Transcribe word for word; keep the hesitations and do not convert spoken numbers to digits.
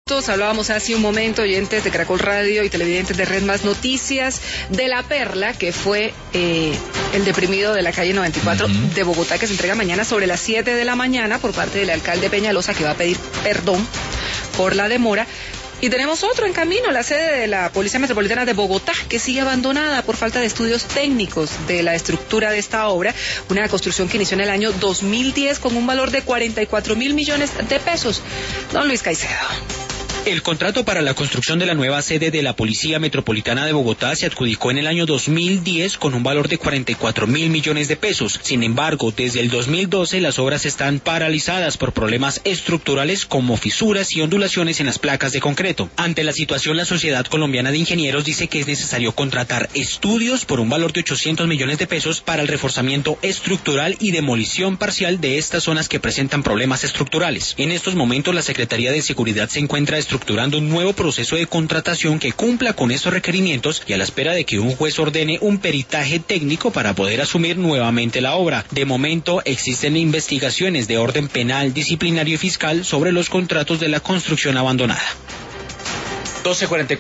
Hablábamos hace un momento, oyentes de Caracol Radio y televidentes de Red Más Noticias, de La Perla, que fue eh, el deprimido de la calle noventa y cuatro uh-huh. de Bogotá, que se entrega mañana sobre las siete de la mañana por parte del alcalde Peñalosa, que va a pedir perdón por la demora. Y tenemos otro en camino, la sede de la Policía Metropolitana de Bogotá, que sigue abandonada por falta de estudios técnicos de la estructura de esta obra, una construcción que inició en el año dos mil diez con un valor de cuarenta y cuatro mil millones de pesos. Don Luis Caicedo. El contrato para la construcción de la nueva sede de la Policía Metropolitana de Bogotá se adjudicó en el año dos mil diez con un valor de cuarenta y cuatro mil millones de pesos. Sin embargo, desde el dos mil doce las obras están paralizadas por problemas estructurales como fisuras y ondulaciones en las placas de concreto. Ante la situación, la Sociedad Colombiana de Ingenieros dice que es necesario contratar estudios por un valor de ochocientos millones de pesos para el reforzamiento estructural y demolición parcial de estas zonas que presentan problemas estructurales. En estos momentos, la Secretaría de Seguridad se encuentra estructurando un nuevo proceso de contratación que cumpla con estos requerimientos y a la espera de que un juez ordene un peritaje técnico para poder asumir nuevamente la obra. De momento existen investigaciones de orden penal, disciplinario y fiscal sobre los contratos de la construcción abandonada. doce cuarenta y cuatro